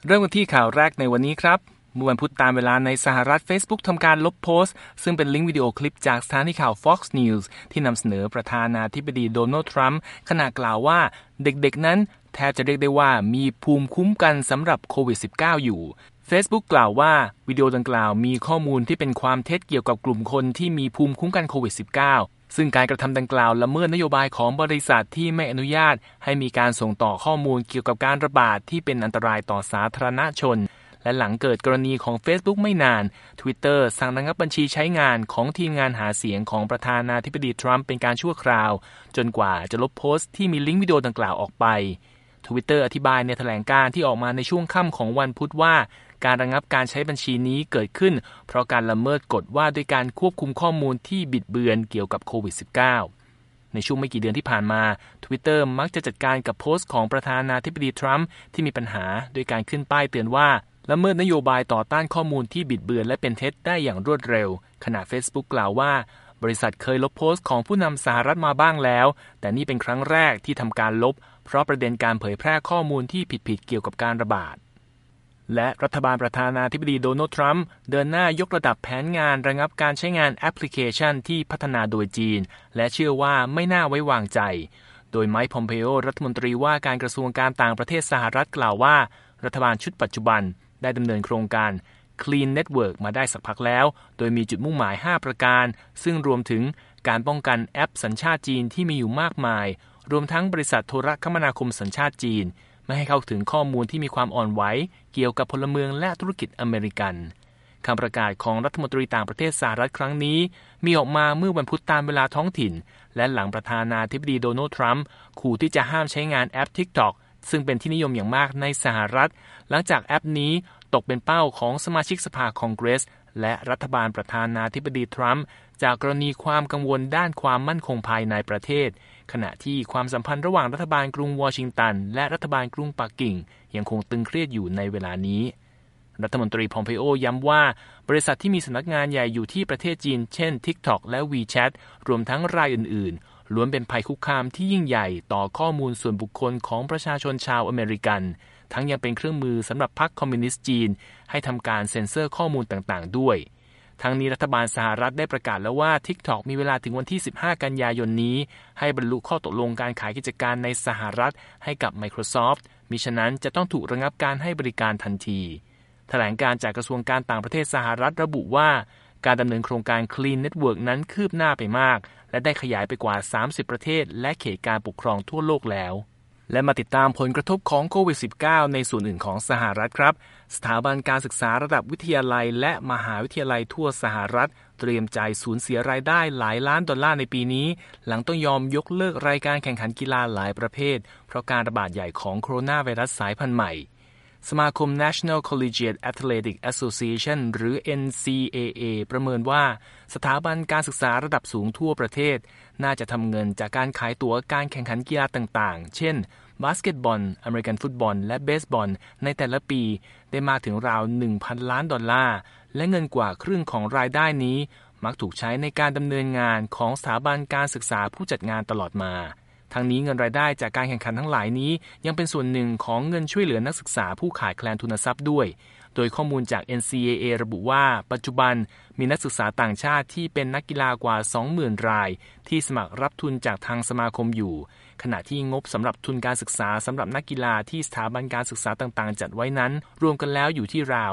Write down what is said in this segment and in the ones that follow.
เริ่มกันที่ข่าวแรกในวันนี้ครับเมื่อวันพุธตามเวลาในสหรัฐ Facebook ทำการลบโพสต์ซึ่งเป็นลิงก์วิดีโอคลิปจากสถานีข่าว Fox News ที่นำเสนอประธานาธิบดีโดนัลด์ทรัมป์ขณะกล่าวว่าเด็กๆนั้นแทบจะเรียกได้ว่ามีภูมิคุ้มกันสำหรับโควิด -19 อยู่ Facebook กล่าวว่าวิดีโอดังกล่าวมีข้อมูลที่เป็นความเท็จเกี่ยวกับกลุ่มคนที่มีภูมิคุ้มกันโควิด -19 ซึ่งการกระทำดังกล่าวละเมิดนโยบายของบริษัทที่ไม่อนุญาตให้มีการส่งต่อข้อมูลเกี่ยวกับการระบาดที่เป็นอันตรายต่อสาธารณชนและหลังเกิดกรณีของ Facebook ไม่นาน Twitter สั่งระงับบัญชีใช้งานของทีมงานหาเสียงของประธานาธิบดีทรัมป์เป็นการชั่วคราวจนกว่าจะลบโพสต์ที่มีลิงก์วิดีโอดังกล่าวออกไป Twitter อธิบายในแถลงการณ์ที่ออกมาในช่วงค่ำของวันพุธว่าการระงับการใช้บัญชีนี้เกิดขึ้นเพราะการละเมิดกฎว่าด้วยการควบคุมข้อมูลที่บิดเบือนเกี่ยวกับโควิด -19 ในช่วงไม่กี่เดือนที่ผ่านมา Twitter มักจะจัดการกับโพสต์ของประธานาธิบดีทรัมป์ที่มีปัญหาโดยการขึ้นป้ายเตือนว่าละเมิดนโยบายต่อต้านข้อมูลที่บิดเบือนและเป็นเท็จได้อย่างรวดเร็วขณะ Facebook กล่าวว่าบริษัทเคยลบโพสต์ของผู้นำสหรัฐมาบ้างแล้วแต่นี่เป็นครั้งแรกที่ทำการลบเพราะประเด็นการเผยแพร่ข้อมูลที่ผิดๆเกี่ยวกับการระบาดและรัฐบาลประธานาธิบดีโดนัลด์ทรัมป์เดินหน้ายกระดับแผนงานระงับการใช้งานแอปพลิเคชันที่พัฒนาโดยจีนและเชื่อว่าไม่น่าไว้วางใจโดยไมค์ พอมเพโอรัฐมนตรีว่าการกระทรวงการต่างประเทศสหรัฐกล่าวว่ารัฐบาลชุดปัจจุบันได้ดำเนินโครงการ Clean Network มาได้สักพักแล้วโดยมีจุดมุ่งหมาย5ประการซึ่งรวมถึงการป้องกันแอปสัญชาติจีนที่มีอยู่มากมายรวมทั้งบริษัทโทรคมนาคมสัญชาติจีนไม่ให้เข้าถึงข้อมูลที่มีความอ่อนไหวเกี่ยวกับพลเมืองและธุรกิจอเมริกันคำประกาศของรัฐมนตรีต่างประเทศสหรัฐครั้งนี้มีออกมาเมื่อวันพุธตามเวลาท้องถิ่นและหลังประธานาธิบดีโดนัลด์ทรัมป์ขู่ที่จะห้ามใช้งานแอป TikTok ซึ่งเป็นที่นิยมอย่างมากในสหรัฐหลังจากแอปนี้ตกเป็นเป้าของสมาชิกสภาคองเกรสและรัฐบาลประธานาธิบดีทรัมป์จากกรณีความกังวลด้านความมั่นคงภายในประเทศขณะที่ความสัมพันธ์ระหว่างรัฐบาลกรุงวอชิงตันและรัฐบาลกรุงปักกิ่งยังคงตึงเครียดอยู่ในเวลานี้รัฐมนตรีพอมเพโอย้ำว่าบริษัทที่มีสำนักงานใหญ่อยู่ที่ประเทศจีนเช่น TikTok และ WeChat รวมทั้งรายอื่นๆล้วนเป็นภัยคุกคามที่ยิ่งใหญ่ต่อข้อมูลส่วนบุคคลของประชาชนชาวอเมริกันทั้งยังเป็นเครื่องมือสำหรับพรรคคอมมิวนิสต์จีนให้ทำการเซ็นเซอร์ข้อมูลต่างๆด้วยทั้งนี้รัฐบาลสหรัฐได้ประกาศแล้วว่า TikTok มีเวลาถึงวันที่15กันยายนนี้ให้บรรลุข้อตกลงการขายกิจการในสหรัฐให้กับ Microsoft มิฉะนั้นจะต้องถูกระงับการให้บริการทันทีแถลงการจากกระทรวงการต่างประเทศสหรัฐระบุว่าการดำเนินโครงการ Clean Network นั้นคืบหน้าไปมากและได้ขยายไปกว่า30ประเทศและเขตการปกครองทั่วโลกแล้วและมาติดตามผลกระทบของโควิด -19 ในส่วนอื่นของสหรัฐครับสถาบันการศึกษาระดับวิทยาลัยและมหาวิทยาลัยทั่วสหรัฐเตรียมจ่ายสูญเสียรายได้หลายล้านดอลลาร์ในปีนี้หลังต้องยอมยกเลิกรายการแข่งขันกีฬาหลายประเภทเพราะการระบาดใหญ่ของโคโรนาไวรัสสายพันธุ์ใหม่สมาคม National Collegiate Athletic Association หรือ NCAA ประเมินว่าสถาบันการศึกษาระดับสูงทั่วประเทศน่าจะทำเงินจากการขายตั๋วการแข่งขันกีฬาต่างๆเช่นบาสเกตบอลอเมริกันฟุตบอลและเบสบอลในแต่ละปีได้มากถึงราว 1,000 ล้านดอลลาร์และเงินกว่าครึ่งของรายได้นี้มักถูกใช้ในการดำเนินงานของสถาบันการศึกษาผู้จัดงานตลอดมาทั้งนี้เงินรายได้จากการแข่งขันทั้งหลายนี้ยังเป็นส่วนหนึ่งของเงินช่วยเหลือนักศึกษาผู้ขาดแคลนทุนทรัพย์ด้วยโดยข้อมูลจาก NCAA ระบุว่าปัจจุบันมีนักศึกษาต่างชาติที่เป็นนักกีฬากว่า 20,000 รายที่สมัครรับทุนจากทางสมาคมอยู่ขณะที่งบสำหรับทุนการศึกษาสำหรับนักกีฬาที่สถาบันการศึกษาต่างๆจัดไว้นั้นรวมกันแล้วอยู่ที่ราว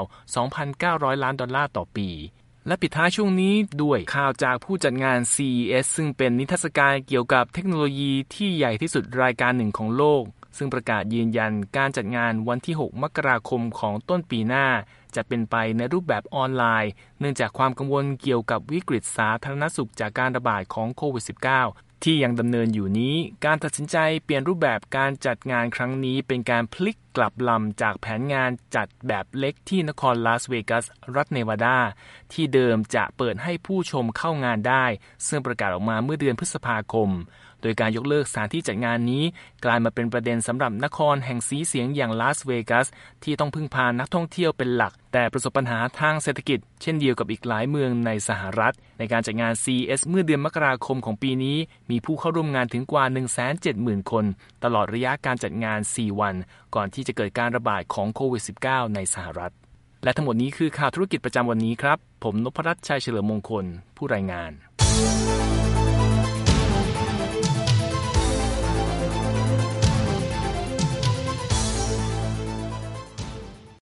2,900 ล้านดอลลาร์ต่อปีและปิดท้ายช่วงนี้ด้วยข่าวจากผู้จัดงาน CES ซึ่งเป็นนิทรรศการเกี่ยวกับเทคโนโลยีที่ใหญ่ที่สุดรายการหนึ่งของโลกซึ่งประกาศยืนยันการจัดงานวันที่ 6 มกราคมของต้นปีหน้าจะเป็นไปในรูปแบบออนไลน์เนื่องจากความกังวลเกี่ยวกับวิกฤตสาธารณสุขจากการระบาดของโควิด -19 ที่ยังดำเนินอยู่นี้การตัดสินใจเปลี่ยนรูปแบบการจัดงานครั้งนี้เป็นการพลิกกลับลำจากแผนงานจัดแบบเล็กที่นครลาสเวกัสรัฐเนวาดาที่เดิมจะเปิดให้ผู้ชมเข้างานได้ซึ่งประกาศออกมาเมื่อเดือนพฤษภาคมโดยการยกเลิกสถานที่จัดงานนี้กลายมาเป็นประเด็นสำหรับนครแห่งสีเสียงอย่างลาสเวกัสที่ต้องพึ่งพานักท่องเที่ยวเป็นหลักแต่ประสบปัญหาทางเศรษฐกิจเช่นเดียวกับอีกหลายเมืองในสหรัฐในการจัดงาน CES เมื่อเดือนมกราคมของปีนี้มีผู้เข้าร่วมงานถึงกว่า 170,000 คนตลอดระยะการจัดงาน4วันก่อนที่จะจะเกิดการระบาดของโควิด -19 ในสหรัฐและทั้งหมดนี้คือข่าวธุรกิจประจำวันนี้ครับผมนพรัตน์ชัยเฉลิมมงคลผู้รายงาน